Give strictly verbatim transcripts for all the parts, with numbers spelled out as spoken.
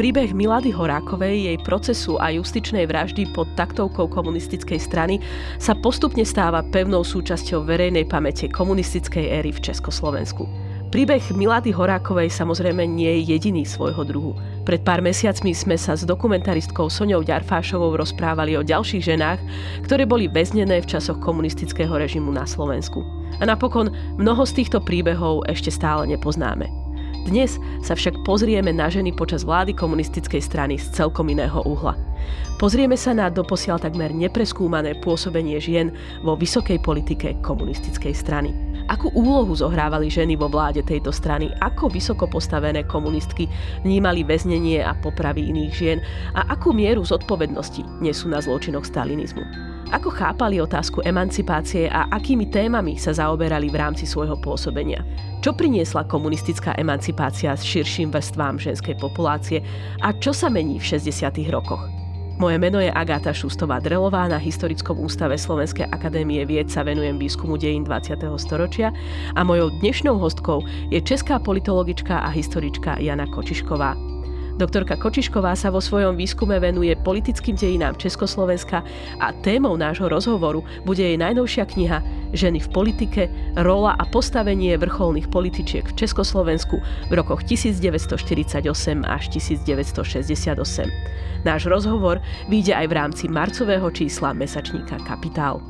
Príbeh Milady Horákovej, jej procesu a justičnej vraždy pod taktovkou komunistickej strany sa postupne stáva pevnou súčasťou verejnej pamäte komunistickej éry v Československu. Príbeh Milady Horákovej samozrejme nie je jediný svojho druhu. Pred pár mesiacmi sme sa s dokumentaristkou Soňou Ďarfášovou rozprávali o ďalších ženách, ktoré boli väznené v časoch komunistického režimu na Slovensku. A napokon mnoho z týchto príbehov ešte stále nepoznáme. Dnes sa však pozrieme na ženy počas vlády komunistickej strany z celkom iného uhla. Pozrieme sa na doposiaľ takmer nepreskúmané pôsobenie žien vo vysokej politike komunistickej strany. Akú úlohu zohrávali ženy vo vláde tejto strany, ako vysoko postavené komunistky vnímali väznenie a popravy iných žien a akú mieru zodpovednosti nesú na zločinoch stalinizmu. Ako chápali otázku emancipácie a akými témami sa zaoberali v rámci svojho pôsobenia. Čo priniesla komunistická emancipácia s širším vrstvám ženskej populácie a čo sa mení v šesťdesiatych rokoch. Moje meno je Agáta Šustová-Drelová, na Historickom ústave Slovenskej akadémie vied sa venujem výskumu dejín dvadsiateho storočia a mojou dnešnou hostkou je česká politologička a historička Jana Kočišková. Doktorka Kočišková sa vo svojom výskume venuje politickým dejinám Československa a témou nášho rozhovoru bude jej najnovšia kniha Ženy v politike, rola a postavenie vrcholných političiek v Československu v rokoch devätnásťstoštyridsaťosem až devätnásťstošesťdesiatosem. Náš rozhovor vyjde aj v rámci marcového čísla mesačníka Kapitál.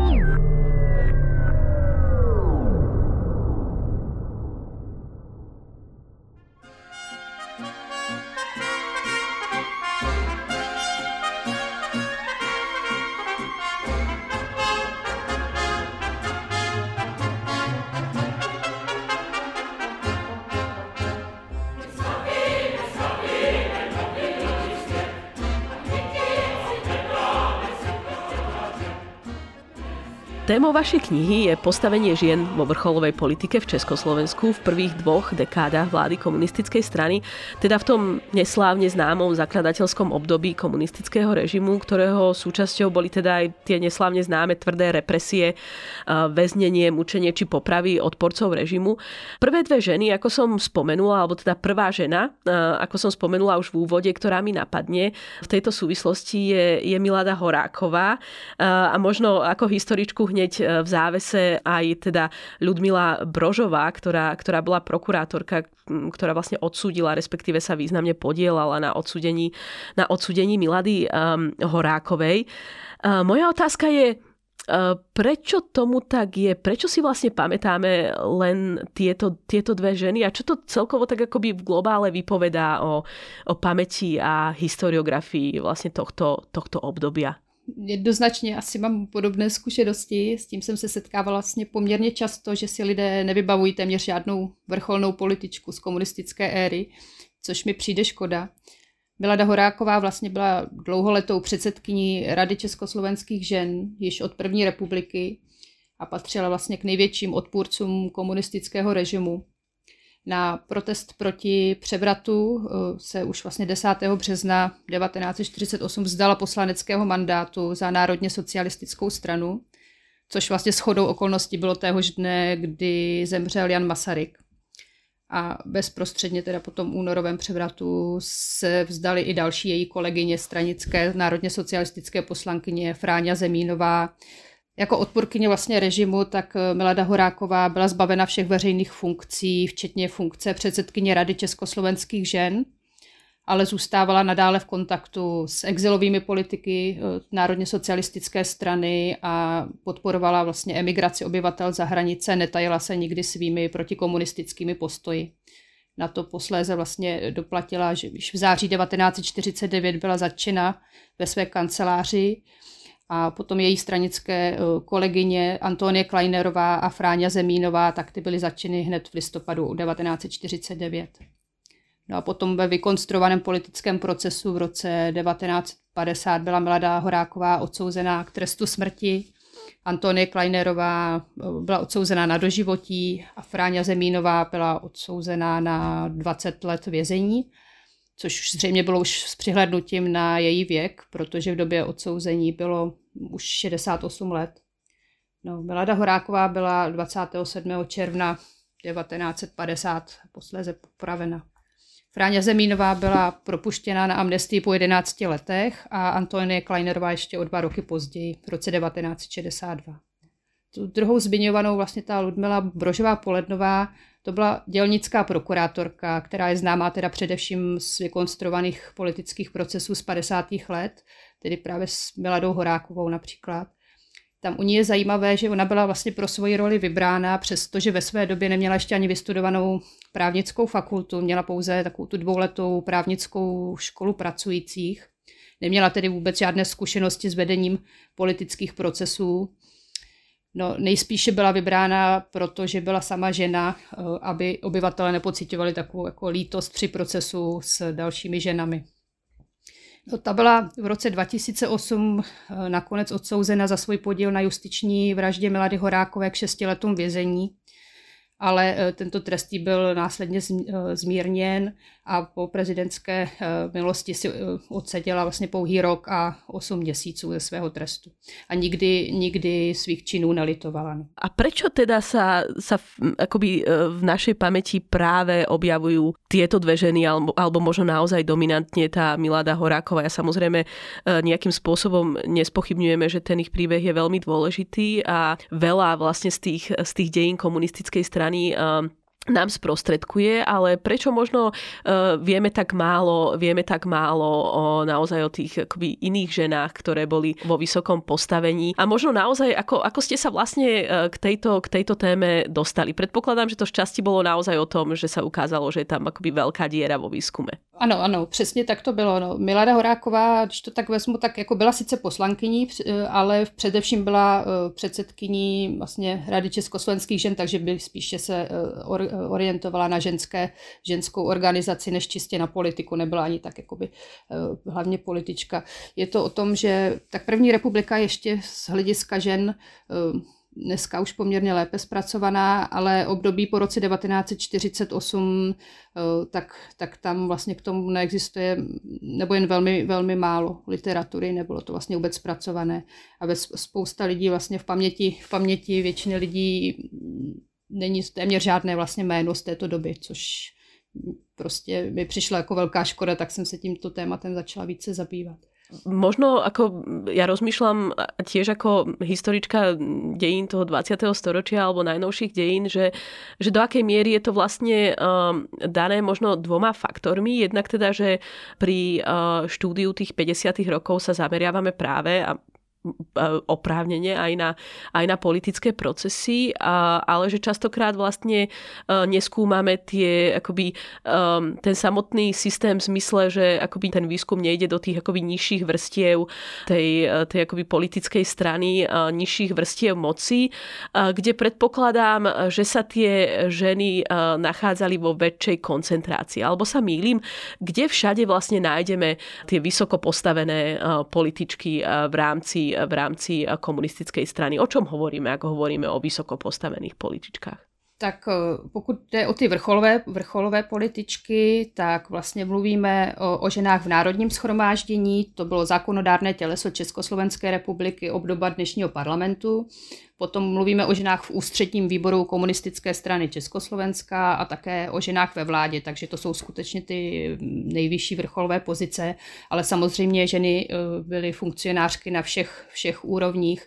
Témou vašej knihy je postavenie žien vo vrcholovej politike v Československu v prvých dvoch dekádach vlády komunistickej strany, teda v tom neslávne známom zakladateľskom období komunistického režimu, ktorého súčasťou boli teda aj tie neslávne známe tvrdé represie, väznenie, mučenie či popravy odporcov režimu. Prvé dve ženy, ako som spomenula, alebo teda prvá žena, ako som spomenula už v úvode, ktorá mi napadne v tejto súvislosti je, je Milada Horáková a možno ako historičku hneď v závese aj teda Ľudmila Brožová, ktorá, ktorá bola prokurátorka, ktorá vlastne odsúdila, respektíve sa významne podielala na odsúdení, na odsúdení Milady um, Horákovej. Uh, moja otázka je, uh, prečo tomu tak je? Prečo si vlastne pamätáme len tieto, tieto dve ženy? A čo to celkovo tak akoby v globále vypovedá o, o pamäti a historiografii vlastne tohto, tohto obdobia? Jednoznačně asi mám podobné zkušenosti, s tím jsem se setkávala vlastně poměrně často, že si lidé nevybavují téměř žádnou vrcholnou političku z komunistické éry, což mi přijde škoda. Milada Horáková vlastně byla dlouholetou předsedkyní Rady československých žen již od první republiky a patřila vlastně k největším odpůrcům komunistického režimu. Na protest proti převratu se už vlastně desátého března devatenáct set čtyřicet osm vzdala poslaneckého mandátu za národně socialistickou stranu, což vlastně shodou okolností bylo téhož dne, kdy zemřel Jan Masaryk. A bezprostředně teda po tom únorovém převratu se vzdali i další její kolegyně stranické národně socialistické poslankyně Fráňa Zemínová. Jako odpůrkyně vlastně režimu, tak Milada Horáková byla zbavena všech veřejných funkcí, včetně funkce předsedkyně Rady československých žen, ale zůstávala nadále v kontaktu s exilovými politiky národně socialistické strany a podporovala vlastně emigraci obyvatel za hranice, netajila se nikdy svými protikomunistickými postoji. Na to posléze vlastně doplatila, že již v září devatenáct set čtyřicet devět byla zatčena ve své kanceláři, a potom její stranické kolegyně Antonie Kleinerová a Fráňa Zemínová, tak ty byly zatčeny hned v listopadu devatenáct set čtyřicet devět. No a potom ve vykonstruovaném politickém procesu v roce devatenáct set padesát byla Milada Horáková odsouzená k trestu smrti. Antonie Kleinerová byla odsouzená na doživotí a Fráňa Zemínová byla odsouzená na dvacet let vězení. Což zřejmě bylo už s přihlédnutím na její věk, protože v době odsouzení bylo už šedesát osm let. No, Milada Horáková byla dvacátého sedmého června devatenáct set padesát posléze popravena Fráňa Zemínová byla propuštěna na amnestii po jedenácti letech a Antonie Kleinerová ještě o dva roky později, v roce devatenáct set šedesát dva. Tu druhou zmiňovanou, vlastně ta Ludmila Brožová-Polednová, to byla dělnická prokurátorka, která je známá teda především z vykonstruovaných politických procesů z padesátých let, tedy právě s Miladou Horákovou například. Tam u ní je zajímavé, že ona byla vlastně pro svoji roli vybrána, přestože ve své době neměla ještě ani vystudovanou právnickou fakultu, měla pouze takovou tu dvouletou právnickou školu pracujících. Neměla tedy vůbec žádné zkušenosti s vedením politických procesů. No, nejspíše byla vybrána, protože byla sama žena, aby obyvatelé nepociťovali takovou jako lítost při procesu s dalšími ženami. No, ta byla v roce dva tisíce osm nakonec odsouzena za svůj podíl na justiční vraždě Milady Horákové k šesti letům vězení, ale tento trest jí byl následně zmírněn a po prezidentské milosti si odseděla vlastně pouhý rok a osm měsíců ze svého trestu. A nikdy, nikdy svých činů nelitovala. A prečo teda sa, sa akoby v našej pamäti práve objavujú tieto dve ženy, alebo, alebo možno naozaj dominantne tá Milada Horáková? Ja samozrejme nejakým spôsobom nespochybňujeme, že ten ich príbeh je veľmi dôležitý a veľa vlastne z tých, z tých dejín komunistickej strany nám sprostredkuje, ale prečo možno uh, vieme tak málo, vieme tak málo o, naozaj o tých akoby iných ženách, ktoré boli vo vysokom postavení a možno naozaj, ako, ako ste sa vlastne uh, k, tejto, k tejto téme dostali? Predpokladám, že to šťastie bolo naozaj o tom, že sa ukázalo, že je tam akoby veľká diera vo výskume. Ano, ano, přesně tak to bylo. No. Milada Horáková, když to tak vezmu, tak jako byla sice poslankyní, ale především byla předsedkyní vlastně Rady československých žen, takže by spíše se orientovala na ženské, ženskou organizaci, než čistě na politiku, nebyla ani tak jakoby hlavně politička. Je to o tom, že tak první republika ještě z hlediska žen dneska už poměrně lépe zpracovaná, ale období po roce devatenáct set čtyřicet osm, tak, tak tam vlastně k tomu neexistuje, nebo jen velmi, velmi málo literatury, nebylo to vlastně vůbec zpracované. A bez, spousta lidí vlastně v paměti, v paměti většiny lidí není téměř žádné vlastně jméno z této doby, což prostě mi přišlo jako velká škoda, tak jsem se tímto tématem začala více zabývat. Možno ako ja rozmýšľam tiež ako historička dejín toho dvadsiateho storočia alebo najnovších dejín, že, že do akej miery je to vlastne um, dané možno dvoma faktormi. Jednak teda, že pri uh, štúdiu tých päťdesiatych rokov sa zameriavame práve a oprávnene aj na, aj na politické procesy, a, ale že častokrát vlastne uh, neskúmame tie, akoby, um, ten samotný systém v zmysle, že akoby ten výskum nejde do tých akoby nižších vrstiev tej, tej akoby politickej strany, uh, nižších vrstiev moci, uh, kde predpokladám, že sa tie ženy uh, nachádzali vo väčšej koncentrácii. Alebo sa mýlim, kde všade vlastne nájdeme tie vysoko postavené uh, političky uh, v rámci v rámci komunistickej strany. O čom hovoríme, ako hovoríme o vysoko postavených političkách? Tak pokud jde o ty vrcholové, vrcholové političky, tak vlastně mluvíme o, o ženách v Národním shromáždění, to bylo zákonodárné těleso Československé republiky, obdoba dnešního parlamentu. Potom mluvíme o ženách v ústředním výboru komunistické strany Československa a také o ženách ve vládě, takže to jsou skutečně ty nejvyšší vrcholové pozice, ale samozřejmě ženy byly funkcionářky na všech, všech úrovních,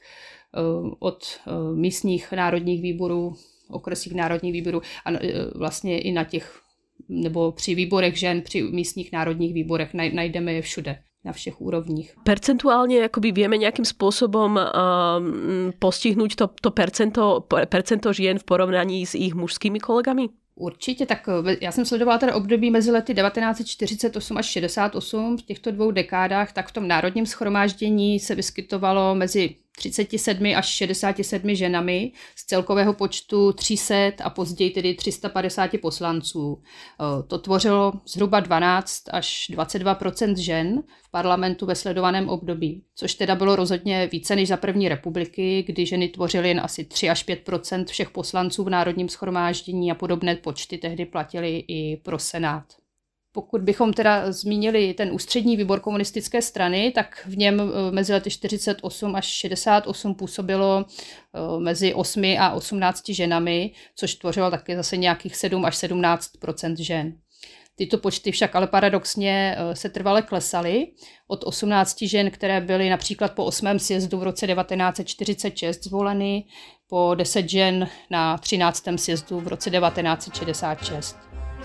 od místních národních výborů, okresních národních výborů a vlastně i na těch, nebo při výborech žen, při místních národních výborech najdeme je všude, na všech úrovních. Percentuálne akoby vieme nejakým spôsobom um, postihnúť to, to percento, percento žien v porovnaní s ich mužskými kolegami? Určitě, tak já jsem sledovala teda období mezi lety devatenáct set čtyřicet osm až šedesát osm, v těchto dvou dekádách, tak v tom Národním shromáždění se vyskytovalo mezi třicet sedm až šedesát sedm ženami z celkového počtu tři sta a později tedy tři sta padesát poslanců. To tvořilo zhruba dvanáct až dvacet dva procent žen v parlamentu ve sledovaném období, což teda bylo rozhodně více než za první republiky, kdy ženy tvořily jen asi tři až pět procent všech poslanců v Národním shromáždění a podobné počty tehdy platily i pro Senát. Pokud bychom teda zmínili ten ústřední výbor komunistické strany, tak v něm mezi lety čtyřicet osm až šedesát osm působilo mezi osmi a osmnácti ženami, což tvořilo také zase nějakých sedm až sedmnáct procent žen. Tyto počty však ale paradoxně se trvale klesaly. Od osmnácti žen, které byly například po osmém sjezdu v roce devatenáct set čtyřicet šest zvoleny, po deset žen na třináctém sjezdu v roce devatenáct set šedesát šest.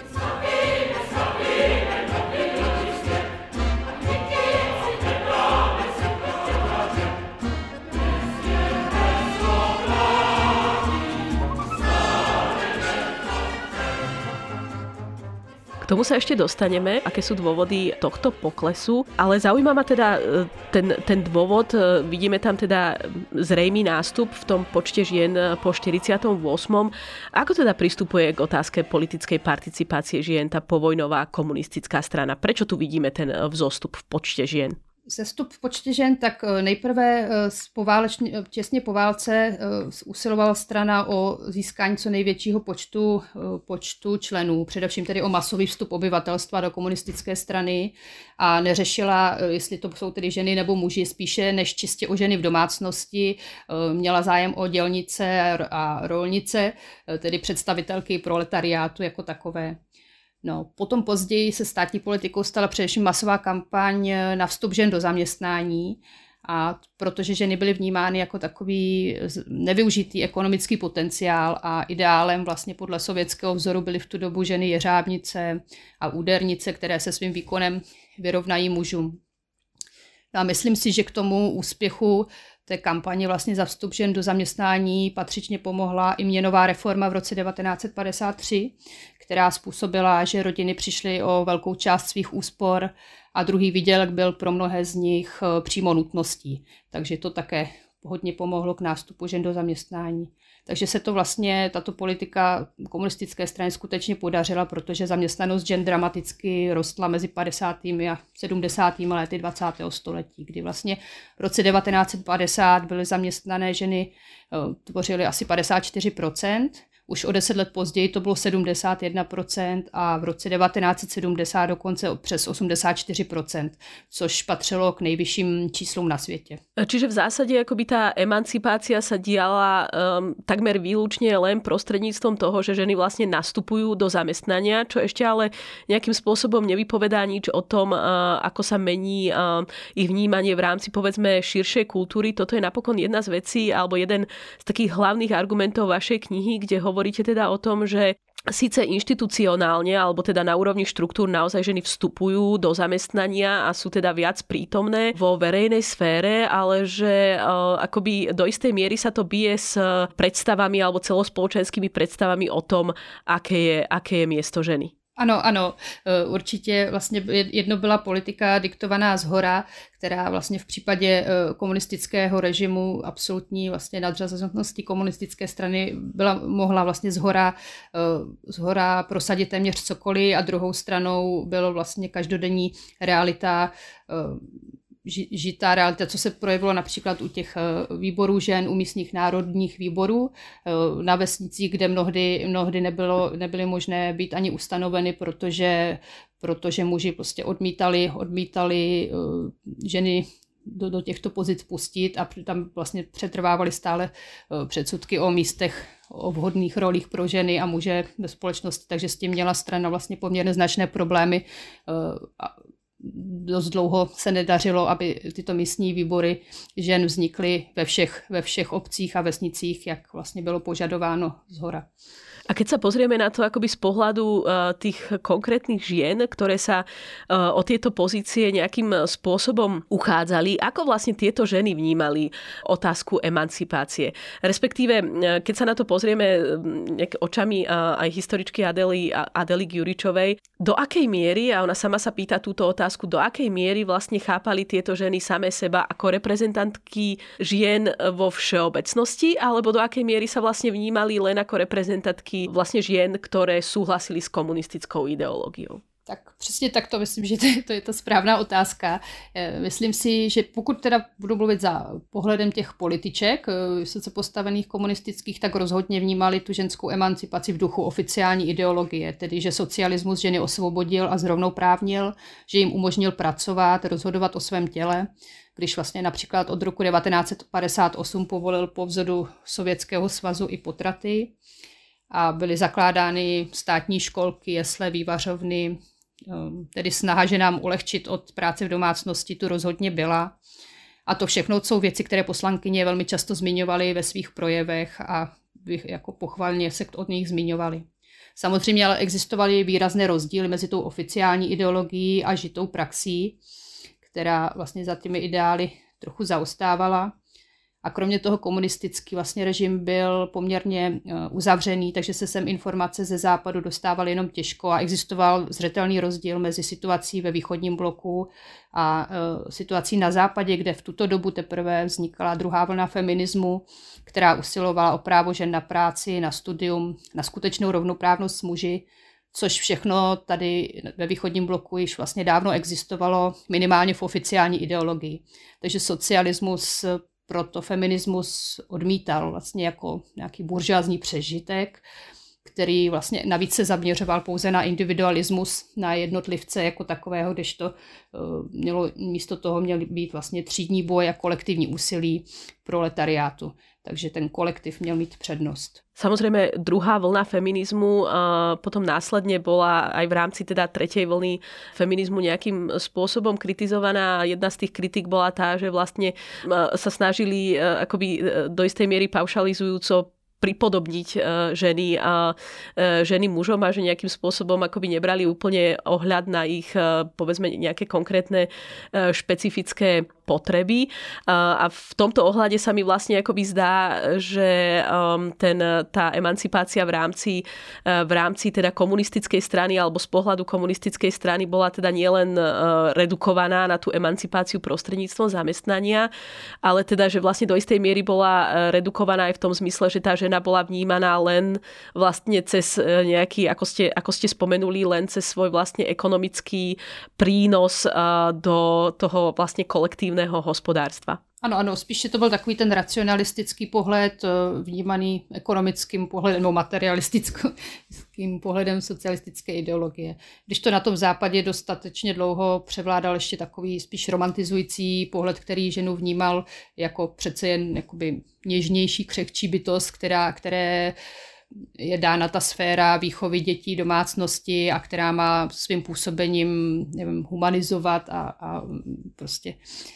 K tomu sa ešte dostaneme, aké sú dôvody tohto poklesu, ale zaujíma ma teda ten, ten dôvod, vidíme tam teda zrejmý nástup v tom počte žien po štyridsiatom ôsmom Ako teda pristupuje k otázke politickej participácie žien tá povojnová komunistická strana? Prečo tu vidíme ten vzostup v počte žien? Sestup v počtě žen, tak nejprve těsně po válce usilovala strana o získání co největšího počtu, počtu členů, především tedy o masový vstup obyvatelstva do komunistické strany a neřešila, jestli to jsou tedy ženy nebo muži, spíše než čistě o ženy v domácnosti. Měla zájem o dělnice a rolnice, tedy představitelky proletariátu jako takové. No, potom později se státní politikou stala především masová kampaň na vstup žen do zaměstnání, a protože ženy byly vnímány jako takový nevyužitý ekonomický potenciál a ideálem vlastně podle sovětského vzoru byly v tu dobu ženy jeřábnice a údernice, které se svým výkonem vyrovnají mužům. No a myslím si, že k tomu úspěchu té kampaně vlastně za vstup žen do zaměstnání patřičně pomohla i měnová reforma v roce devatenáct set padesát tři, která způsobila, že rodiny přišly o velkou část svých úspor a druhý výdělek byl pro mnohé z nich přímo nutností. Takže to také hodně pomohlo k nástupu žen do zaměstnání. Takže se to vlastně, tato politika komunistické strany skutečně podařila, protože zaměstnanost žen dramaticky rostla mezi padesátými a sedmdesátými lety dvacátého století, kdy vlastně v roce devatenáct set padesát byly zaměstnané ženy, tvořily asi padesát čtyři procent, už o deset let později to bylo sedmdesát jedna procent a v roce devatenáct set sedmdesát dokonce přes osmdesát čtyři procent, což patřilo k nejvyšším číslům na světě. Čiže v zásade akoby tá emancipácia sa diala um, takmer výlučne len prostredníctvom toho, že ženy vlastne nastupujú do zamestnania, čo ešte ale nejakým spôsobom nevypovedá nič o tom, uh, ako sa mení uh, ich vnímanie v rámci povedzme širšej kultúry. Toto je napokon jedna z vecí alebo jeden z takých hlavných argumentov vašej knihy, kde hovoríte teda o tom, že síce inštitucionálne, alebo teda na úrovni štruktúr naozaj ženy vstupujú do zamestnania a sú teda viac prítomné vo verejnej sfére, ale že uh, akoby do istej miery sa to bije s predstavami alebo celospoločenskými predstavami o tom, aké je, aké je miesto ženy. Ano, ano, určitě vlastně jedno byla politika diktovaná zhora, která vlastně v případě komunistického režimu absolutní vlastně nadřazenosti komunistické strany byla, mohla vlastně zhora, zhora prosadit téměř cokoliv a druhou stranou bylo vlastně každodenní realita, žitá realita, co se projevilo například u těch výborů žen, u místních národních výborů na vesnicích, kde mnohdy, mnohdy nebylo, nebyly možné být ani ustanoveny, protože, protože muži prostě odmítali, odmítali ženy do, do těchto pozic pustit a tam vlastně přetrvávaly stále předsudky o místech, o vhodných rolích pro ženy a muže ve společnosti, takže s tím měla strana vlastně poměrně značné problémy. Dost dlouho se nedařilo, aby tyto místní výbory žen vznikly ve všech, ve všech obcích a vesnicích, jak vlastně bylo požadováno zhora. A keď sa pozrieme na to akoby z pohľadu uh, tých konkrétnych žien, ktoré sa uh, o tieto pozície nejakým spôsobom uchádzali, ako vlastne tieto ženy vnímali otázku emancipácie? Respektíve, uh, keď sa na to pozrieme uh, očami uh, aj historičky Adely, Adely Gyuričovej, do akej miery, a ona sama sa pýta túto otázku, do akej miery vlastne chápali tieto ženy samé seba ako reprezentantky žien vo všeobecnosti, alebo do akej miery sa vlastne vnímali len ako reprezentantky vlastne žien, ktoré súhlasili s komunistickou ideológiou? Tak přesně tak to myslím, že to je, to je ta správná otázka. Myslím si, že pokud teda budu mluvit za pohledem těch političek, vysoce postavených komunistických, tak rozhodně vnímali tu ženskou emancipaci v duchu oficiální ideologie, tedy že socialismus ženy osvobodil a zrovnoprávnil, že jim umožnil pracovat, rozhodovat o svém těle, když vlastně například od roku devatenáct set padesát osm povolil po vzoru Sovětského svazu i potraty a byly zakládány státní školky, jesle, vývařovny, tedy snaha ženám ulehčit od práce v domácnosti tu rozhodně byla. A to všechno jsou věci, které poslankyně velmi často zmiňovaly ve svých projevech a jako pochvalně se od nich zmiňovaly. Samozřejmě ale existovaly výrazné rozdíly mezi tou oficiální ideologií a žitou praxí, která vlastně za těmi ideály trochu zaostávala. A kromě toho komunistický vlastně režim byl poměrně uzavřený, takže se sem informace ze západu dostávaly jenom těžko a existoval zřetelný rozdíl mezi situací ve východním bloku a uh, situací na západě, kde v tuto dobu teprve vznikala druhá vlna feminismu, která usilovala o právo žen na práci, na studium, na skutečnou rovnoprávnost s muži, což všechno tady ve východním bloku již vlastně dávno existovalo, minimálně v oficiální ideologii. Takže socialismus proto feminismus odmítal vlastně jako nějaký buržoazní přežitek, který vlastně navíc se zaměřoval pouze na individualismus, na jednotlivce jako takového, kdežto mělo, místo toho měl být vlastně třídní boj a kolektivní úsilí proletariátu. Takže ten kolektiv měl mít přednost. Samozrejme, druhá vlna feminizmu potom následne bola aj v rámci teda tretej vlny feminizmu nejakým spôsobom kritizovaná. Jedna z tých kritik bola tá, že vlastne sa snažili akoby do istej miery paušalizujúco pripodobniť ženy a ženy mužom a že nejakým spôsobom akoby nebrali úplne ohľad na ich, povedzme, nejaké konkrétne špecifické potreby. A v tomto ohľade sa mi vlastne akoby zdá, že ten, tá emancipácia v rámci, v rámci teda komunistickej strany alebo z pohľadu komunistickej strany bola teda nielen redukovaná na tú emancipáciu prostredníctvom zamestnania, ale teda, že vlastne do istej miery bola redukovaná aj v tom zmysle, že tá žena bola vnímaná len vlastne cez nejaký, ako ste, ako ste spomenuli, len cez svoj vlastne ekonomický prínos do toho vlastne kolektívneho hospodárstva. Ano, ano, spíše to byl takový ten racionalistický pohled, vnímaný ekonomickým pohledem nebo materialistickým pohledem socialistické ideologie. Když to na tom západě dostatečně dlouho převládal ještě takový spíš romantizující pohled, který ženu vnímal jako přece jen jakoby něžnější, křehčí bytost, která, které je dána ta sféra výchovy dětí, domácnosti a která má svým působením, nevím, humanizovat a, a prostě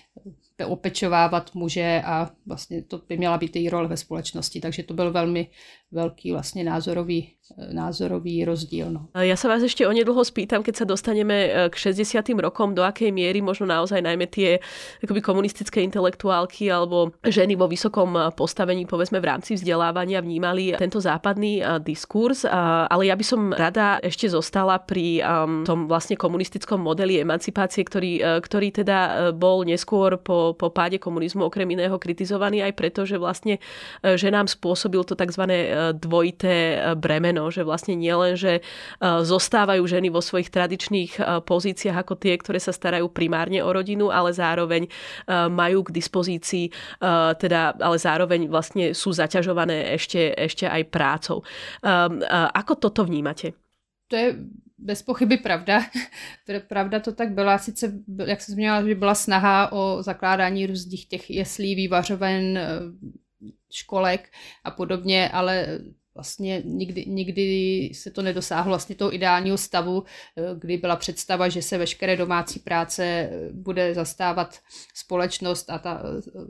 opečovávat muže a vlastně to by měla být její role ve společnosti. Takže to byl velmi veľký vlastne názorový, názorový rozdiel. No. Ja sa vás ešte onedlho spýtam, keď sa dostaneme k šesťdesiatym rokom, do akej miery možno naozaj najmä tie akoby komunistické intelektuálky alebo ženy vo vysokom postavení, povedzme v rámci vzdelávania, vnímali tento západný diskurs. Ale ja by som rada ešte zostala pri tom vlastne komunistickom modeli emancipácie, ktorý, ktorý teda bol neskôr po, po páde komunizmu okrem iného kritizovaný aj preto, že vlastne ženám spôsobil to takzvané dvojité bremeno, že vlastne nielen, že zostávajú ženy vo svojich tradičných pozíciách ako tie, ktoré sa starajú primárne o rodinu, ale zároveň majú k dispozícii, teda, ale zároveň vlastne sú zaťažované ešte, ešte aj prácou. Ako toto vnímate? To je bez pochyby pravda. Pravda to tak byla. Sice, jak jsem zmínila, že byla snaha o zakládání různých těch jeslí, vývařoven, školek a podobně, ale vlastně nikdy, nikdy se to nedosáhlo vlastně toho ideálního stavu, kdy byla představa, že se veškeré domácí práce bude zastávat společnost a ta,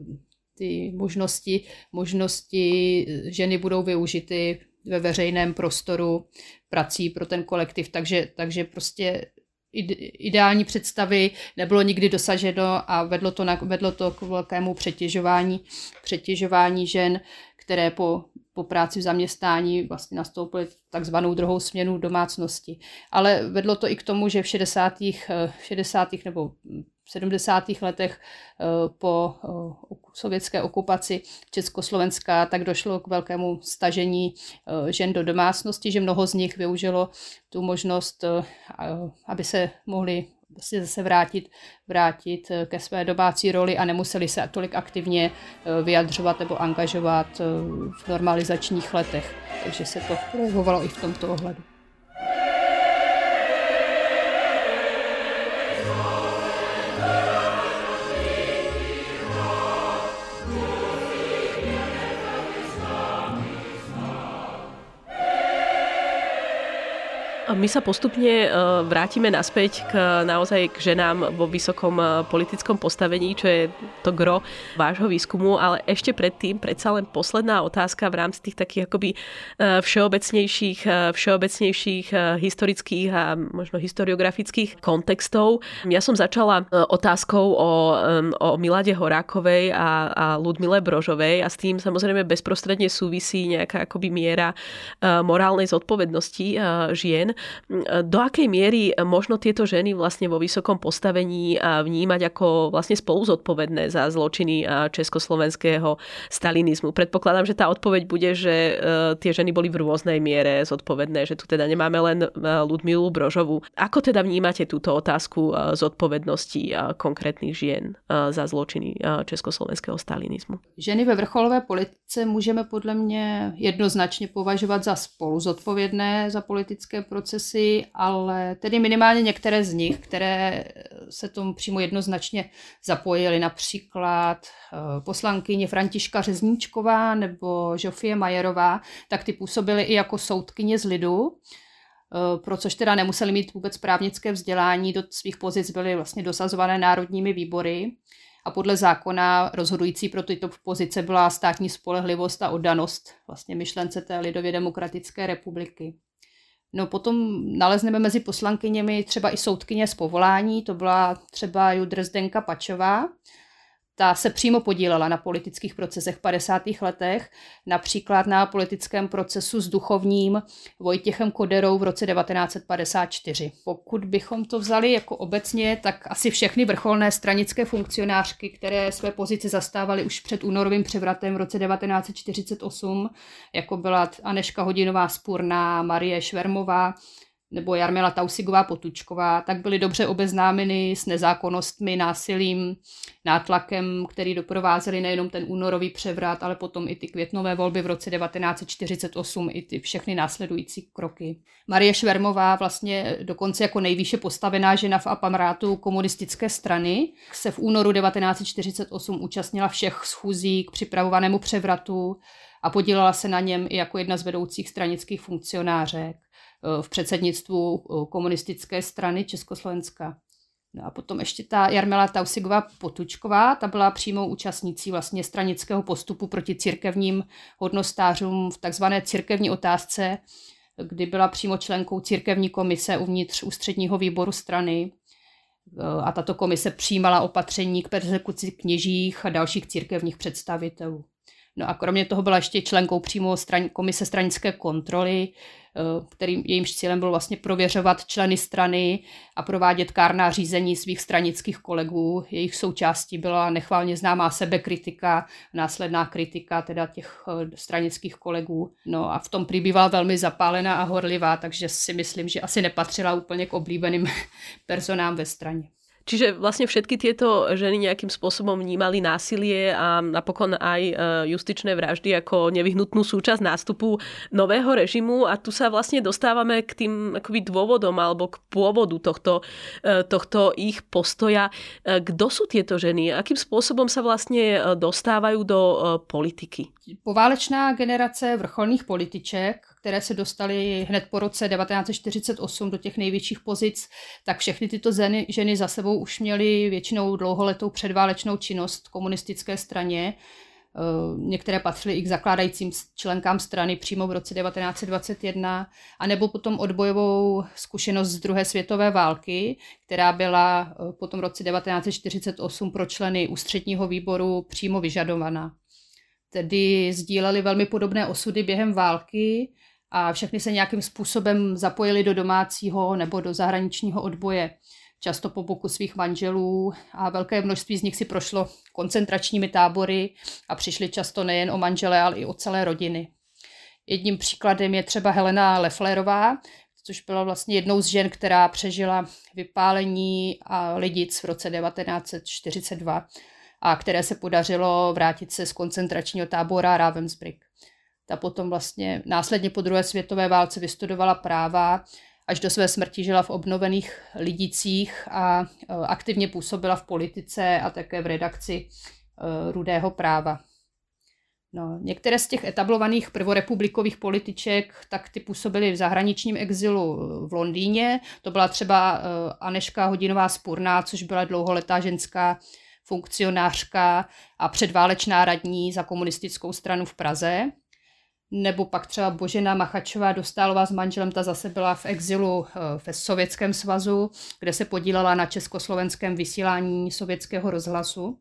ty možnosti, možnosti ženy budou využity ve veřejném prostoru prací pro ten kolektiv, takže, takže prostě ideální představy nebylo nikdy dosaženo a vedlo to, na, vedlo to k velkému přetěžování, přetěžování žen, které po, po práci v zaměstnání vlastně nastoupily takzvanou druhou směnu domácnosti. Ale vedlo to i k tomu, že v šedesátých, šedesátých nebo sedmdesátých letech po sovětské okupaci Československa tak došlo k velkému stažení žen do domácnosti, že mnoho z nich využilo tu možnost, aby se mohli vlastně zase vrátit, vrátit ke své domácí roli a nemuseli se tolik aktivně vyjadřovat nebo angažovat v normalizačních letech. Takže se to projevovalo i v tomto ohledu. My sa postupne vrátime naspäť k, naozaj k ženám vo vysokom politickom postavení, čo je to gro vášho výskumu, ale ešte predtým predsa len posledná otázka v rámci tých takých akoby všeobecnejších, všeobecnejších historických a možno historiografických kontextov. Ja som začala otázkou o, o Milade Horákovej a, a Ludmile Brožovej a s tým samozrejme bezprostredne súvisí nejaká akoby miera morálnej zodpovednosti žien. Do akej miery možno tieto ženy vlastne vo vysokom postavení vnímať ako vlastne spolu zodpovedné za zločiny československého stalinizmu? Predpokladám, že tá odpoveď bude, že tie ženy boli v rôznej miere zodpovedné, že tu teda nemáme len Ludmilu Brožovú. Ako teda vnímate túto otázku zodpovednosti konkrétnych žien za zločiny československého stalinizmu? Ženy ve vrcholové politice můžeme podle mě jednoznačně považovat za spolu zodpovědné za politické procesy, ale tedy minimálně některé z nich, které se tomu přímo jednoznačně zapojily, například poslankyně Františka Řezníčková nebo Žofie Majerová, tak ty působily i jako soudkyně z lidu, pro což teda nemuseli mít vůbec právnické vzdělání, do svých pozic byly vlastně dosazované národními výbory a podle zákona rozhodující pro tyto pozice byla státní spolehlivost a oddanost vlastně myšlence té lidově demokratické republiky. No potom nalezneme mezi poslankyněmi třeba i soudkyně z povolání, to byla třeba Judr Zdenka Pačová. Ta se přímo podílela na politických procesech v padesátých letech, například na politickém procesu s duchovním Vojtěchem Koderou v roce devatenáct set padesát čtyři. Pokud bychom to vzali jako obecně, tak asi všechny vrcholné stranické funkcionářky, které své pozice zastávaly už před únorovým převratem v roce devatenáct set čtyřicet osm, jako byla Anežka Hodinová Spurná, Marie Švermová, nebo Jarmila Tausigová Potučková, tak byly dobře obeznámeny s nezákonnostmi, násilím, nátlakem, který doprovázely nejenom ten únorový převrat, ale potom i ty květnové volby v roce devatenáct set čtyřicet osm, i ty všechny následující kroky. Marie Švermová vlastně dokonce jako nejvýše postavená žena v aparátu komunistické strany se v únoru devatenáct set čtyřicet osm účastnila všech schůzí k připravovanému převratu a podílela se na něm i jako jedna z vedoucích stranických funkcionářek v předsednictvu komunistické strany Československa. No a potom ještě ta Jarmila Tausigová Potučková, ta byla přímou účastnicí vlastně stranického postupu proti církevním hodnostářům v takzvané církevní otázce, kdy byla přímo členkou církevní komise uvnitř ústředního výboru strany a tato komise přijímala opatření k perzekuci kněžích a dalších církevních představitelů. No a kromě toho byla ještě členkou přímo stran, komise stranické kontroly, kterým jejímž cílem bylo vlastně prověřovat členy strany a provádět kárná řízení svých stranických kolegů. Jejich součástí byla nechvalně známá sebekritika, následná kritika teda těch stranických kolegů. No a v tom prý bývala velmi zapálená a horlivá, takže si myslím, že asi nepatřila úplně k oblíbeným personám ve straně. Čiže vlastne všetky tieto ženy nejakým spôsobom vnímali násilie a napokon aj justičné vraždy ako nevyhnutnú súčasť nástupu nového režimu a tu sa vlastne dostávame k tým akoby dôvodom alebo k pôvodu tohto, tohto ich postoja. Kto sú tieto ženy? Akým spôsobom sa vlastne dostávajú do politiky? Poválečná generace vrcholných političek, které se dostaly hned po roce devatenáct set čtyřicet osm do těch největších pozic, tak všechny tyto ženy, ženy za sebou už měly většinou dlouholetou předválečnou činnost v komunistické straně. Některé patřily i k zakládajícím členkám strany přímo v roce devatenáct set dvacet jedna, anebo potom odbojovou zkušenost z druhé světové války, která byla potom v roce devatenáct set čtyřicet osm pro členy ústředního výboru přímo vyžadovaná. Tedy sdíleli velmi podobné osudy během války a všechny se nějakým způsobem zapojili do domácího nebo do zahraničního odboje. Často po boku svých manželů a velké množství z nich si prošlo koncentračními tábory a přišli často nejen o manžele, ale i o celé rodiny. Jedním příkladem je třeba Helena Lefflerová, což byla vlastně jednou z žen, která přežila vypálení a Lidic v roce devatenáct set čtyřicet dva a které se podařilo vrátit se z koncentračního tábora Ravensbrück. Ta potom vlastně následně po druhé světové válce vystudovala práva, až do své smrti žila v obnovených Lidicích a aktivně působila v politice a také v redakci Rudého práva. No, některé z těch etablovaných prvorepublikových političek, tak ty působily v zahraničním exilu v Londýně. To byla třeba Anežka Hodinová-Spurná, což byla dlouholetá ženská funkcionářka a předválečná radní za komunistickou stranu v Praze. Nebo pak třeba Božena Machačová-Dostálová s manželem, ta zase byla v exilu ve Sovětském svazu, kde se podílela na československém vysílání sovětského rozhlasu.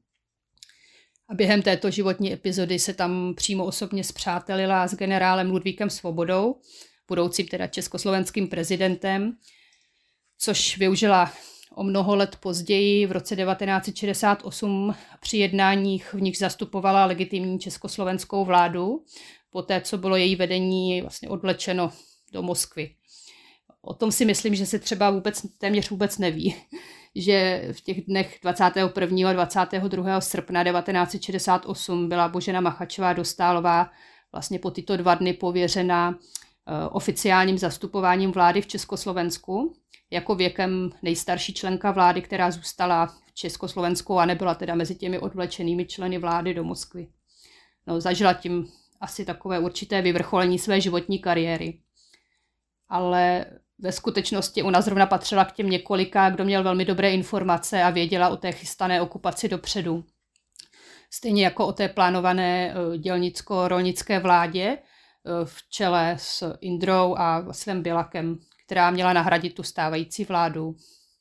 A během této životní epizody se tam přímo osobně spřátelila s generálem Ludvíkem Svobodou, budoucím teda československým prezidentem, což využila o mnoho let později v roce devatenáct set šedesát osm při jednáních, v nich zastupovala legitimní československou vládu, poté co bylo její vedení vlastně odvlečeno do Moskvy. O tom si myslím, že se třeba vůbec téměř vůbec neví, že v těch dnech dvacátého prvního a dvacátého druhého srpna devatenáct set šedesát osm byla Božena Machačová-Dostálová vlastně po tyto dva dny pověřena oficiálním zastupováním vlády v Československu jako věkem nejstarší členka vlády, která zůstala v Československu a nebyla teda mezi těmi odvlečenými členy vlády do Moskvy. No, zažila tím asi takové určité vyvrcholení své životní kariéry. Ale ve skutečnosti ona zrovna patřila k těm několika, kdo měl velmi dobré informace a věděla o té chystané okupaci dopředu. Stejně jako o té plánované dělnicko-rolnické vládě v čele s Indrou a Vasilem Bielakem, která měla nahradit tu stávající vládu.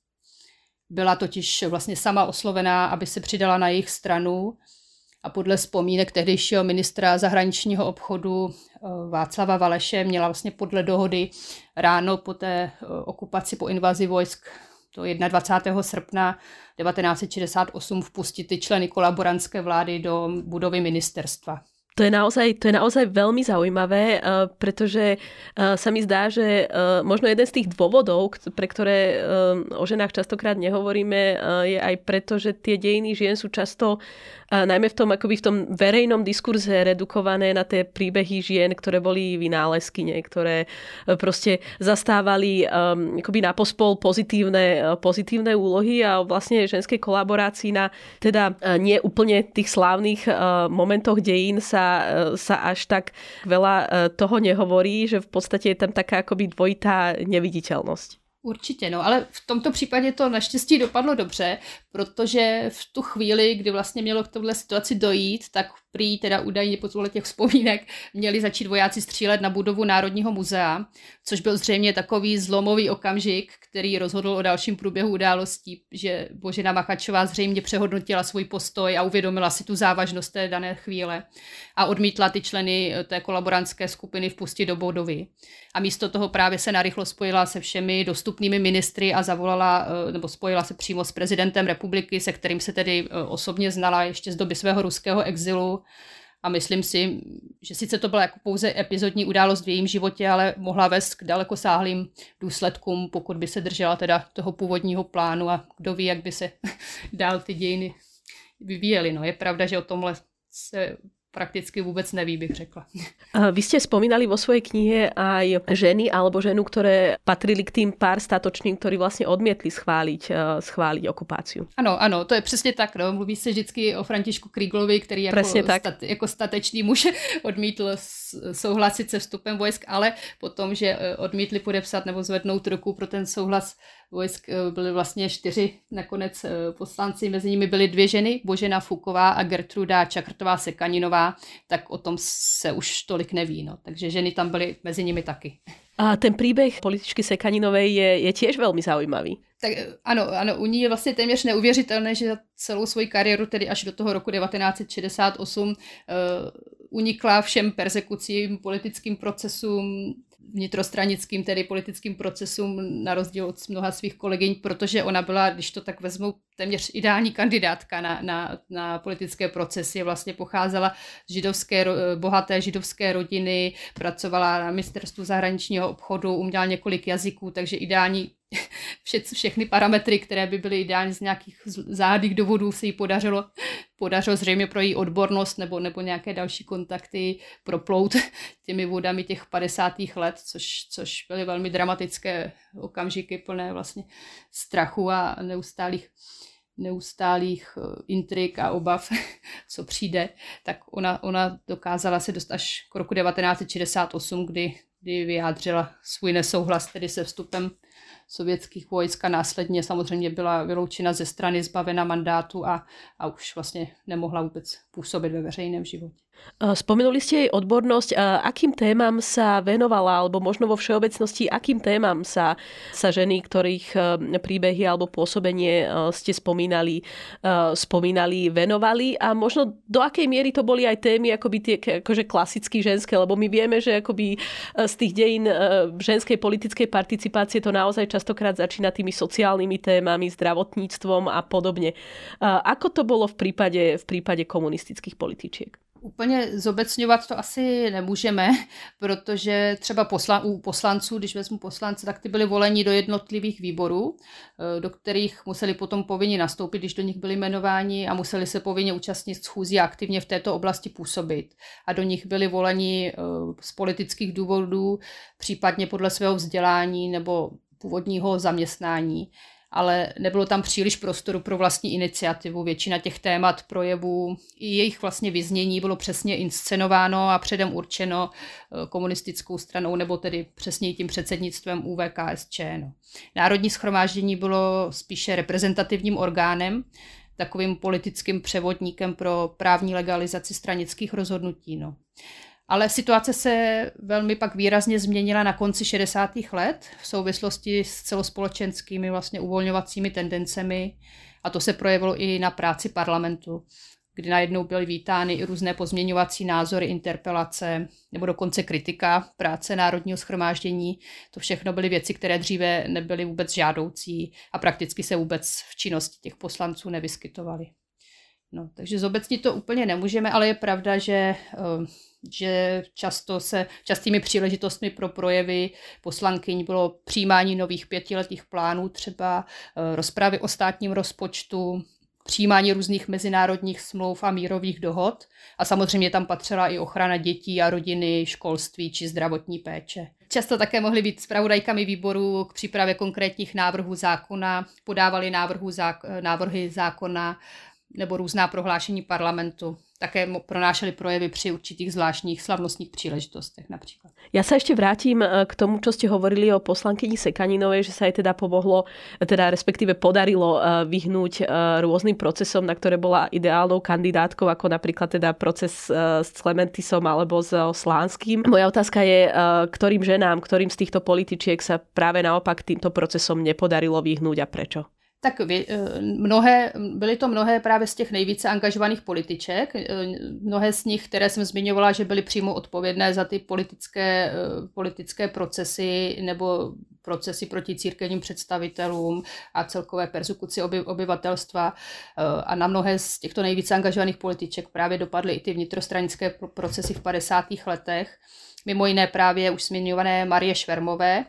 Byla totiž vlastně sama oslovená, aby se přidala na jejich stranu a podle vzpomínek tehdejšího ministra zahraničního obchodu Václava Valeše měla vlastně podle dohody ráno po té okupaci, po invazi vojsk, to dvacátého prvního srpna devatenáct set šedesát osm vpustit ty členy kolaborantské vlády do budovy ministerstva. To je naozaj, to je naozaj veľmi zaujímavé, pretože sa mi zdá, že možno jeden z tých dôvodov, pre ktoré o ženách častokrát nehovoríme, je aj preto, že tie dejiny žien sú často najmä v tom, akoby v tom verejnom diskurze redukované na tie príbehy žien, ktoré boli vynálezkyne, ktoré proste zastávali um, akoby na pospol pozitívne, pozitívne úlohy a vlastne ženskej kolaborácii na teda nie úplne tých slávnych uh, momentoch dejín sa, uh, sa až tak veľa uh, toho nehovorí, že v podstate je tam taká akoby dvojitá neviditeľnosť. Určitě, no, ale v tomto případě to naštěstí dopadlo dobře, protože v tu chvíli, kdy vlastně mělo k tohle situaci dojít, tak prý teda údajně podle těch vzpomínek měli začít vojáci střílet na budovu Národního muzea, což byl zřejmě takový zlomový okamžik, který rozhodl o dalším průběhu událostí, že Božena Machačová zřejmě přehodnotila svůj postoj a uvědomila si tu závažnost té dané chvíle a odmítla ty členy té kolaborantské skupiny vpustit do budovy. A místo toho právě se narychlo spojila se všemi dostupnými ministry a zavolala, nebo spojila se přímo s prezidentem republiky, se kterým se tedy osobně znala ještě z doby svého ruského exilu. A myslím si, že sice to byla jako pouze epizodní událost v jejím životě, ale mohla vést k dalekosáhlým důsledkům, pokud by se držela teda toho původního plánu a kdo ví, jak by se dál ty dějiny vyvíjely. No, je pravda, že o tomhle se prakticky vůbec neví, bych řekla. Vy ste spomínali vo svojej knihe aj ženy alebo ženu, ktoré patrili k tým pár statočným, ktorí vlastne odmietli schváliť, schváliť okupáciu. Ano, ano, to je přesně tak. No. Mluví se vždycky o Františku Kríglovi, který jako, stat, jako statečný muž odmítl souhlasit se vstupem vojsk, ale potom, že odmítli podepsat nebo zvednout ruku pro ten souhlas vojsk, byly vlastně čtyři nakonec poslanci, mezi nimi byly dvě ženy, Božena Fuková a Gertruda Čakrtová-Sekaninová, tak o tom se už tolik neví, no. Takže ženy tam byly mezi nimi taky. A ten príbeh političky Sekaninovej je, je tiež veľmi zaujímavý. Tak ano, ano, u ní je vlastně téměř neuvěřitelné, že za celou svoji kariéru, tedy až do toho roku devatenáct set šedesát osm, uh, unikla všem persekucím, politickým procesům, vnitrostranickým, tedy politickým procesům, na rozdíl od mnoha svých kolegyň, protože ona byla, když to tak vezmu, téměř ideální kandidátka na, na, na politické procesy. Vlastně pocházela z židovské, bohaté židovské rodiny, pracovala na ministerstvu zahraničního obchodu, uměla několik jazyků, takže ideální vše, všechny parametry, které by byly ideální z nějakých záhadných důvodů, se jí podařilo, podařilo zřejmě pro její odbornost nebo, nebo nějaké další kontakty proplout těmi vodami těch padesátých let, což, což byly velmi dramatické okamžiky plné vlastně strachu a neustálých neustálých intrik a obav, co přijde, tak ona, ona dokázala se dostat až k roku devatenáct set šedesát osm, kdy, kdy vyjádřila svůj nesouhlas tedy se vstupem sovětských vojsk a následně samozřejmě byla vyloučena ze strany, zbavena mandátu a, a už vlastně nemohla vůbec působit ve veřejném životě. Spomenuli ste jej odbornosť. Akým témam sa venovala, alebo možno vo všeobecnosti, akým témam sa, sa ženy, ktorých príbehy alebo pôsobenie ste spomínali, spomínali, venovali? A možno do akej miery to boli aj témy akoby tie akože klasicky ženské, lebo my vieme, že akoby z tých dejín ženskej politickej participácie to naozaj častokrát začína tými sociálnymi témami, zdravotníctvom a podobne. Ako to bolo v prípade, v prípade komunistických političiek? Úplně zobecňovat to asi nemůžeme, protože třeba poslan, u poslanců, když vezmu poslance, tak ty byli voleni do jednotlivých výborů, do kterých museli potom povinně nastoupit, když do nich byli jmenováni a museli se povinně účastnit schůzí a aktivně v této oblasti působit. A do nich byli voleni z politických důvodů, případně podle svého vzdělání nebo původního zaměstnání. Ale nebylo tam příliš prostoru pro vlastní iniciativu. Většina těch témat, projevů i jejich vlastně vyznění bylo přesně inscenováno a předem určeno komunistickou stranou nebo tedy přesně tím předsednictvem U V K S Č. No. Národní shromáždění bylo spíše reprezentativním orgánem, takovým politickým převodníkem pro právní legalizaci stranických rozhodnutí. No. Ale situace se velmi pak výrazně změnila na konci šedesátých let v souvislosti s celospolečenskými vlastně uvolňovacími tendencemi a to se projevilo i na práci parlamentu, kdy najednou byly vítány i různé pozměňovací názory, interpelace nebo dokonce kritika práce Národního shromáždění. To všechno byly věci, které dříve nebyly vůbec žádoucí a prakticky se vůbec v činnosti těch poslanců nevyskytovaly. No, takže zobecnit to úplně nemůžeme, ale je pravda, že, že často se, častými příležitostmi pro projevy poslankyň bylo přijímání nových pětiletých plánů, třeba rozpravy o státním rozpočtu, přijímání různých mezinárodních smluv a mírových dohod a samozřejmě tam patřila i ochrana dětí a rodiny, školství či zdravotní péče. Často také mohly být zpravodajkami výboru k přípravě konkrétních návrhů zákona, podávali návrhu zák- návrhy zákona nebo různá prohlášení parlamentu. Také pronášeli projevy při určitých zvláštních slavnostních příležitostech například. Ja sa ešte vrátim k tomu, čo ste hovorili o poslankyni Sekaninovej, že sa jej teda pomohlo, teda respektíve podarilo vyhnúť rôznym procesom, na ktoré bola ideálnou kandidátkou, ako napríklad teda proces s Clementisom alebo s Slánským. Moja otázka je, ktorým ženám, ktorým z týchto političiek sa práve naopak týmto procesom nepodarilo vyhnúť a prečo? Tak mnohé, byly to mnohé právě z těch nejvíce angažovaných političek, mnohé z nich, které jsem zmiňovala, že byly přímo odpovědné za ty politické, politické procesy nebo procesy proti církevním představitelům a celkové persekuci oby, obyvatelstva. A na mnohé z těchto nejvíce angažovaných političek právě dopadly i ty vnitrostranické procesy v padesátých letech. Mimo jiné právě už zmiňované Marie Švermové,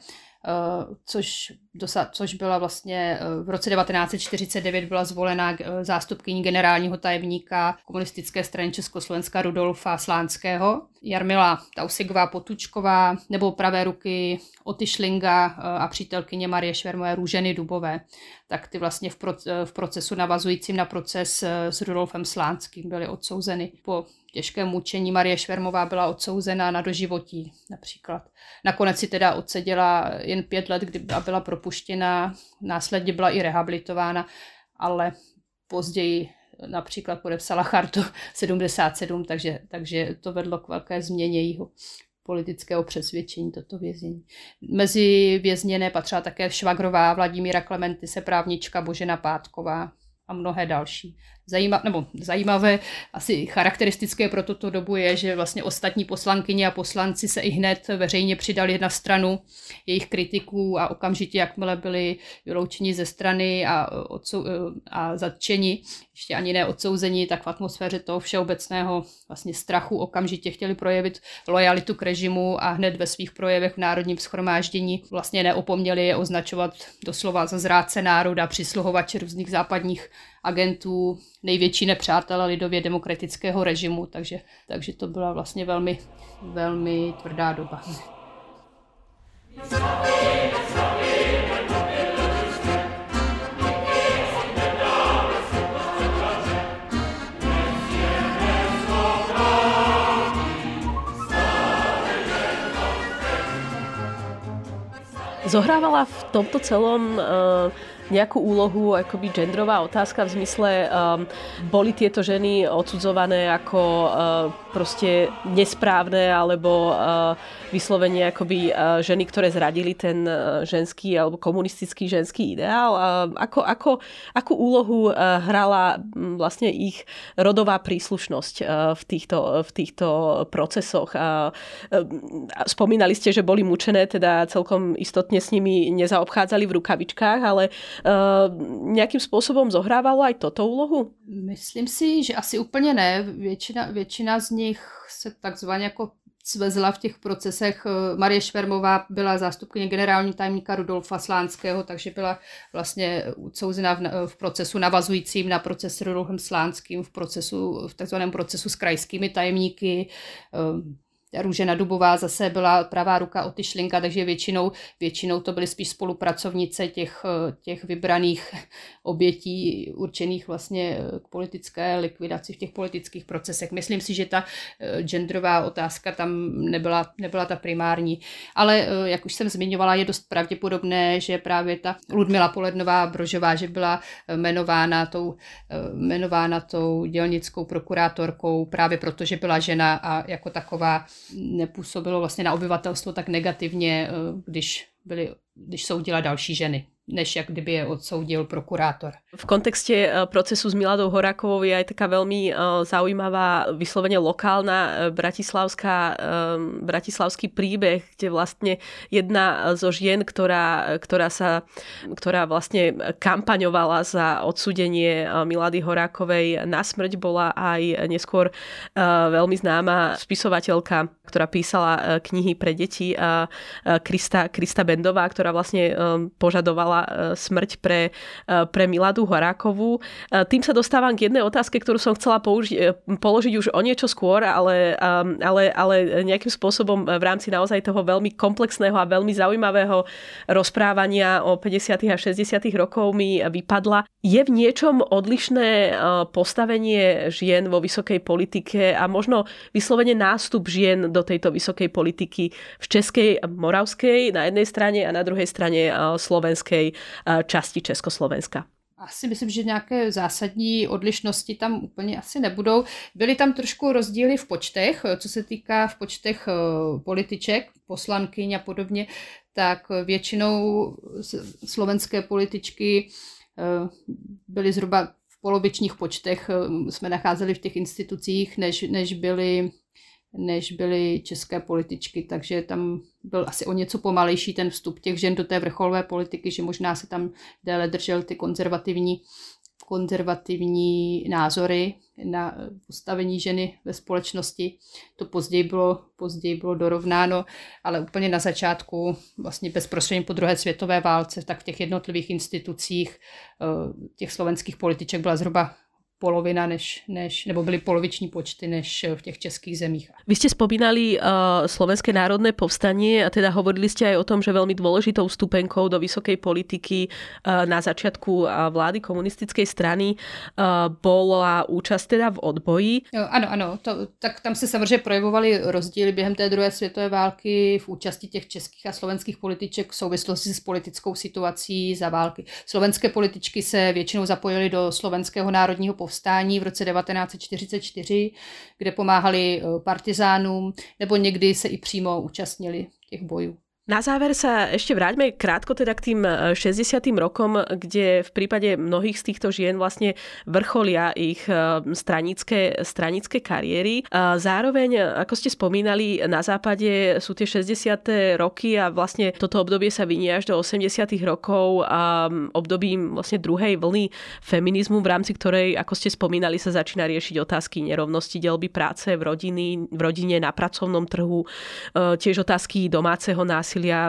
což, dosa, což byla vlastně v roce devatenáct set čtyřicet devět byla zvolena zástupkyní generálního tajemníka komunistické strany Československa Rudolfa Slánského, Jarmila Tausigová Potůčková nebo pravé ruky Oty Šlinga a přítelkyně Marie Švermové Růženy Dubové. Tak ty vlastně v, pro, v procesu navazujícím na proces s Rudolfem Slánským byly odsouzeny. Po těžkém mučení Marie Švermová byla odsouzena na doživotí například. Nakonec si teda odseděla jen pět let, kdy byla propuštěna, následně byla i rehabilitována, ale později například podepsala chartu sedmdesát sedm, takže, takže to vedlo k velké změně jejího politického přesvědčení, toto vězení. Mezi vězněné patřila také Švagrová, Vladimíra Klementise, právnička Božena Pátková a mnohé další. Zajímavé, nebo zajímavé, asi charakteristické pro tuto dobu je, že vlastně ostatní poslankyně a poslanci se i hned veřejně přidali na stranu jejich kritiků a okamžitě, jakmile byli vyloučeni ze strany a, odsou, a zatčeni, ještě ani ne odsouzení, tak v atmosféře toho všeobecného vlastně strachu okamžitě chtěli projevit lojalitu k režimu a hned ve svých projevech v Národním shromáždění vlastně neopomněli je označovat doslova za zrádce národa, přisluhovače různých západních agentů, největší nepřátelé lidově demokratického režimu, takže, takže to byla vlastně velmi, velmi tvrdá doba. Zohrávala v tomto celom uh, nejakú úlohu akoby genderová otázka v zmysle, um, boli tieto ženy odsudzované ako uh, proste nesprávne alebo uh, vyslovene akoby uh, ženy, ktoré zradili ten uh, ženský alebo komunistický ženský ideál? Uh, ako, ako, akú úlohu uh, hrala um, vlastne ich rodová príslušnosť uh, v, týchto, v týchto procesoch? Uh, uh, spomínali ste, že boli mučené, teda celkom istotne s nimi nezaobchádzali v rukavičkách, ale Uh, nějakým způsobem zohrávalo aj toto úlohu? Myslím si, že asi úplně ne. Většina, většina z nich se takzvaně jako svezla v těch procesech. Marie Švermová byla zástupkyně generální tajemníka Rudolfa Slánského, takže byla vlastně odsouzena v, v procesu navazujícím na proces s Rudolfem Slánským, v procesu, v takzvaném procesu s krajskými tajemníky. Růžena Dubová zase byla pravá ruka Oty Šlinka, takže většinou, většinou to byly spíš spolupracovnice těch, těch vybraných obětí určených vlastně k politické likvidaci v těch politických procesech. Myslím si, že ta genderová otázka tam nebyla, nebyla ta primární. Ale jak už jsem zmiňovala, je dost pravděpodobné, že právě ta Ludmila Polednová Brožová, že byla jmenována tou, jmenována tou dělnickou prokurátorkou právě proto, že byla žena a jako taková nepůsobilo vlastně na obyvatelstvo tak negativně, když, byly, když soudila další ženy, než jak kdyby je odsoudil prokurátor. V kontexte procesu s Miladou Horákovou je aj taká veľmi zaujímavá, vyslovene lokálna bratislavská, bratislavský príbeh, kde vlastne jedna zo žien, ktorá, ktorá, sa, ktorá vlastne kampaňovala za odsúdenie Milady Horákovej na smrť, bola aj neskôr veľmi známa spisovateľka, ktorá písala knihy pre deti, Krista, Krista Bendová, ktorá vlastne požadovala smrť pre, pre Miladu Horákovú. Tým sa dostávam k jednej otázke, ktorú som chcela použi- položiť už o niečo skôr, ale, ale, ale nejakým spôsobom v rámci naozaj toho veľmi komplexného a veľmi zaujímavého rozprávania o päťdesiatych a šesťdesiatych rokov mi vypadla. Je v niečom odlišné postavenie žien vo vysokej politike a možno vyslovene nástup žien do tejto vysokej politiky v českej, moravskej na jednej strane a na druhej strane slovenskej části Československa? Asi myslím, že nějaké zásadní odlišnosti tam úplně asi nebudou. Byly tam trošku rozdíly v počtech, co se týká v počtech političek, poslankyň a podobně, tak většinou slovenské političky byly zhruba v polovičních počtech, jsme nacházeli v těch institucích, než, než byly než byly české političky, takže tam byl asi o něco pomalejší ten vstup těch žen do té vrcholové politiky, že možná se tam déle držel ty konzervativní, konzervativní názory na postavení ženy ve společnosti. To později bylo, později bylo dorovnáno, ale úplně na začátku, vlastně bezprostředně po druhé světové válce, tak v těch jednotlivých institucích těch slovenských političek byla zhruba polovina, než, než, nebo byly poloviční počty než v těch českých zemích. Vy ste spomínali uh, Slovenské národné povstanie a teda hovorili ste aj o tom, že veľmi dôležitou vstupenkou do vysokej politiky uh, na začiatku uh, vlády komunistickej strany uh, bola účasť teda v odboji. Jo, ano, ano, to, tak tam se samozřejmě projevovaly rozdíly během té druhé světové války v účasti těch českých a slovenských političek v souvislosti s politickou situací za války. Slovenské političky se většinou zapojily do Slovenského národního povstání v roce devatenáct set čtyřicet čtyři, kde pomáhali partizánům, nebo někdy se i přímo účastnili těch bojů. Na záver sa ešte vráťme krátko teda k tým šesťdesiatym rokom, kde v prípade mnohých z týchto žien vlastne vrcholia ich stranické, stranické kariéry. Zároveň, ako ste spomínali, na západe sú tie šesťdesiate roky a vlastne toto obdobie sa vynie až do osemdesiatych rokov a obdobím vlastne druhej vlny feminizmu, v rámci ktorej, ako ste spomínali, sa začína riešiť otázky nerovnosti deľby práce v, rodiny, v rodine, na pracovnom trhu, tiež otázky domáceho násilia,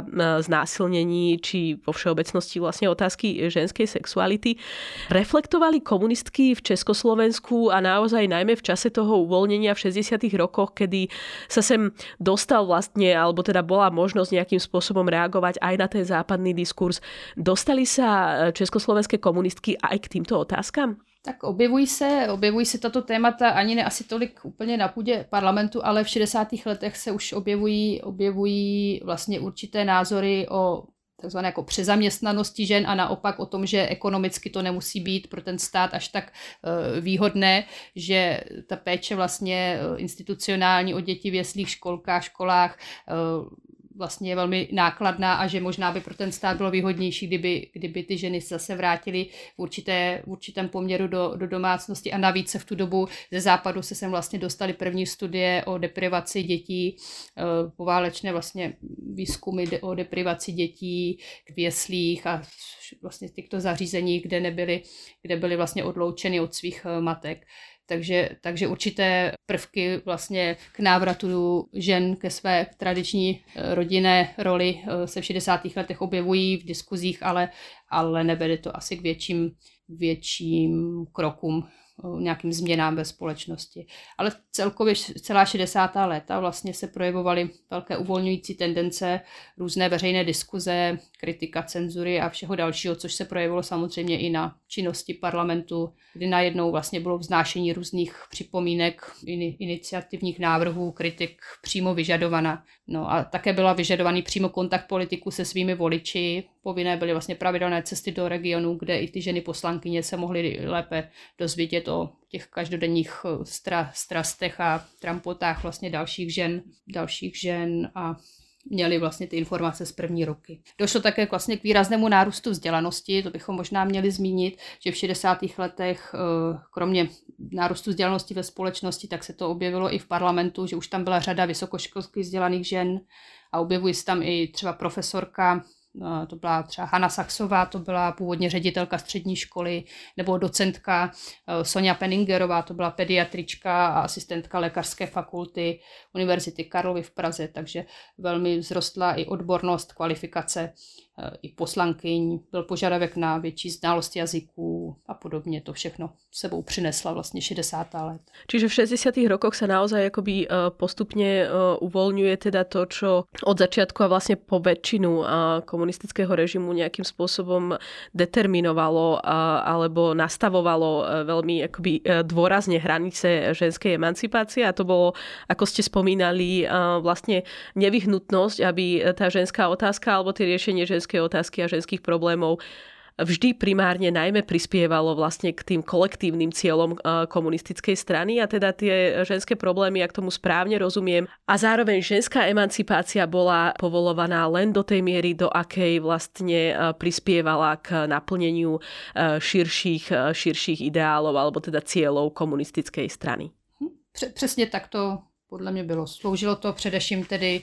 znásilnení či vo všeobecnosti vlastne otázky ženskej sexuality. Reflektovali komunistky v Československu a naozaj najmä v čase toho uvoľnenia v šesťdesiatych rokoch, kedy sa sem dostal vlastne, alebo teda bola možnosť nejakým spôsobom reagovať aj na ten západný diskurs. Dostali sa československé komunistky aj k týmto otázkam? Tak objevují se, objevují se tato témata ani ne asi tolik úplně na půdě parlamentu, ale v šedesátých letech se už objevují, objevují vlastně určité názory o takzvané jako přezaměstnanosti žen a naopak o tom, že ekonomicky to nemusí být pro ten stát až tak výhodné, že ta péče vlastně institucionální o děti v jeslích, školkách, školách vlastně je velmi nákladná a že možná by pro ten stát bylo výhodnější, kdyby, kdyby ty ženy zase vrátily v, určité, v určitém poměru do, do domácnosti a navíc se v tu dobu ze západu se sem vlastně dostaly první studie o deprivaci dětí, poválečné vlastně výzkumy o deprivaci dětí v jeslích a vlastně těchto zařízeních, kde nebyly, kde byly vlastně odloučeny od svých matek. Takže, takže určité prvky vlastně k návratu žen ke své tradiční rodinné roli se v šedesátých letech objevují v diskuzích, ale, ale nevede to asi k větším, větším krokům, nějakým změnám ve společnosti. Ale celkově celá šedesátá léta vlastně se projevovaly velké uvolňující tendence, různé veřejné diskuze, kritika cenzury a všeho dalšího, což se projevilo samozřejmě i na činnosti parlamentu, kdy najednou vlastně bylo vznášení různých připomínek, iniciativních návrhů, kritik přímo vyžadovaná. No a také byla vyžadovaný přímo kontakt politiků se svými voliči. Povinné byly vlastně pravidelné cesty do regionů, kde i ty ženy poslankyně se mohly lépe dozvědět o těch každodenních stra, strastech a trampotách vlastně dalších žen, dalších žen a měli vlastně ty informace z první ruky. Došlo také vlastně k výraznému nárůstu vzdělanosti, to bychom možná měli zmínit, že v šedesátých letech kromě nárůstu vzdělanosti ve společnosti, tak se to objevilo i v parlamentu, že už tam byla řada vysokoškolsky vzdělaných žen a objevují se tam i třeba profesorka, to byla třeba Hana Saxová, to byla původně ředitelka střední školy, nebo docentka Sonja Penningerová, to byla pediatrička a asistentka lékařské fakulty Univerzity Karlovy v Praze, takže velmi vzrostla i odbornost, kvalifikace i poslankyň, byl požadavek na větší znalost jazyků a podobně, to všechno sebou přinesla vlastně šedesátá let. Čiže v šesťdesiatych rokoch sa naozaj akoby postupne uvoľňuje teda to, čo od začiatku a vlastne po väčšinu komunistického režimu nejakým spôsobom determinovalo alebo nastavovalo veľmi akoby dôrazne hranice ženskej emancipácie a to bolo, ako ste spomínali, vlastne nevyhnutnosť, aby tá ženská otázka alebo tie riešenie ženskej otázky a ženských problémov vždy primárne najmä prispievalo vlastne k tým kolektívnym cieľom komunistickej strany a teda tie ženské problémy, ak tomu správne rozumiem. A zároveň ženská emancipácia bola povolovaná len do tej miery, do akej vlastne prispievala k naplneniu širších, širších ideálov alebo teda cieľov komunistickej strany. Přesně tak to podle mě bylo. Sloužilo to především tedy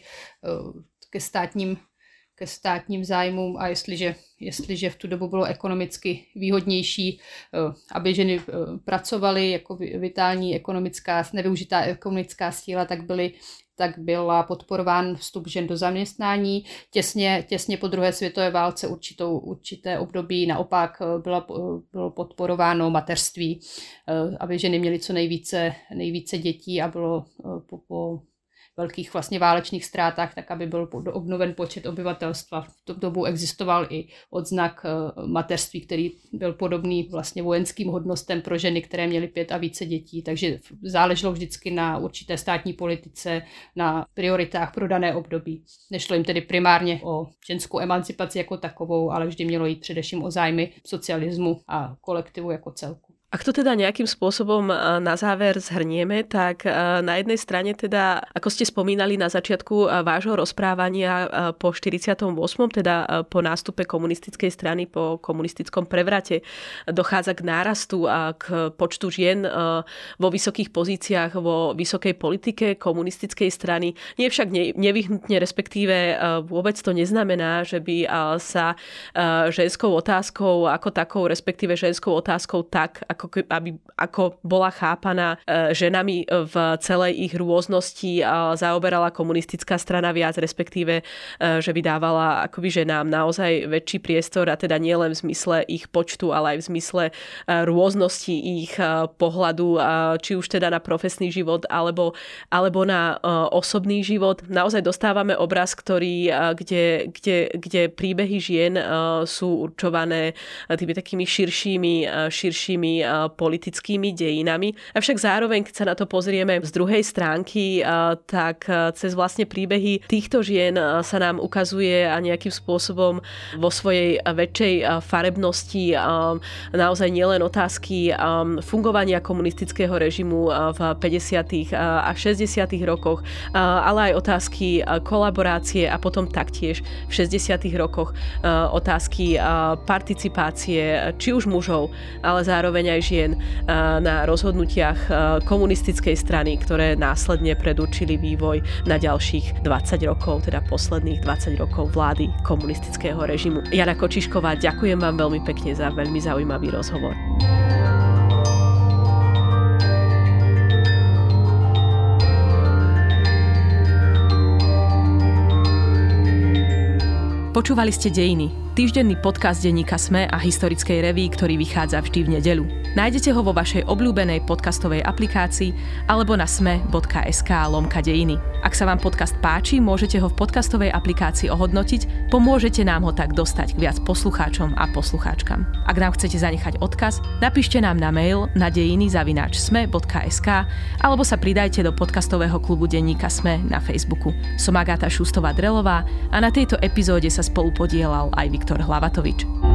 ke státním ke státním zájmům a jestliže, jestliže v tu dobu bylo ekonomicky výhodnější, aby ženy pracovaly jako vitální ekonomická, nevyužitá ekonomická síla, tak byly tak byla podporován vstup žen do zaměstnání. Těsně, těsně po druhé světové válce určitou, určité období naopak byla, bylo podporováno mateřství, aby ženy měly co nejvíce, nejvíce dětí a bylo po, po velkých vlastně válečných ztrátách, tak aby byl obnoven počet obyvatelstva. V tu dobu existoval i odznak mateřství, který byl podobný vlastně vojenským hodnostem pro ženy, které měly pět a více dětí, takže záleželo vždycky na určité státní politice, na prioritách pro dané období. Nešlo jim tedy primárně o ženskou emancipaci jako takovou, ale vždy mělo jít především o zájmy socialismu a kolektivu jako celku. Ak to teda nejakým spôsobom na záver zhrnieme, tak na jednej strane teda, ako ste spomínali na začiatku vášho rozprávania po štyridsiatom ôsmom, teda po nástupe komunistickej strany, po komunistickom prevrate, dochádza k nárastu a k počtu žien vo vysokých pozíciách, vo vysokej politike komunistickej strany. Nie však nevyhnutne, respektíve vôbec to neznamená, že by sa ženskou otázkou ako takou, respektíve ženskou otázkou tak, ako Ako, aby, ako bola chápaná e, ženami v celej ich rôznosti a zaoberala komunistická strana viac, respektíve, e, že by dávala akoby ženám naozaj väčší priestor a teda nie len v zmysle ich počtu, ale aj v zmysle e, rôznosti ich e, pohľadu, e, či už teda na profesný život alebo, alebo na e, osobný život. Naozaj dostávame obraz, ktorý, e, kde, kde, kde príbehy žien e, sú určované tými takými širšími, e, širšími politickými dejinami. Avšak zároveň, keď sa na to pozrieme z druhej stránky, tak cez vlastne príbehy týchto žien sa nám ukazuje a nejakým spôsobom vo svojej väčšej farebnosti naozaj nielen otázky fungovania komunistického režimu v päťdesiatych a šesťdesiatych rokoch, ale aj otázky kolaborácie a potom taktiež v šesťdesiatych rokoch otázky participácie či už mužov, ale zároveň aj žien na rozhodnutiach komunistickej strany, ktoré následne predurčili vývoj na ďalších dvadsať rokov, teda posledných dvadsať rokov vlády komunistického režimu. Jana Kočišková, ďakujem vám veľmi pekne za veľmi zaujímavý rozhovor. Počúvali ste Dejiny, týždenný podcast denníka SME a historickej reví, ktorý vychádza vždy v nedeľu. Nájdete ho vo vašej obľúbenej podcastovej aplikácii alebo na sme bodka es ká lomka dejiny. Ak sa vám podcast páči, môžete ho v podcastovej aplikácii ohodnotiť, pomôžete nám ho tak dostať k viac poslucháčom a poslucháčkam. Ak nám chcete zanechať odkaz, napíšte nám na mail na dejiny zavináč sme bodka es ká alebo sa pridajte do podcastového klubu denníka SME na Facebooku. Som Agáta Šustová-Drelová a na tejto epizóde sa spolupodielal aj Viktor Hlavatovič.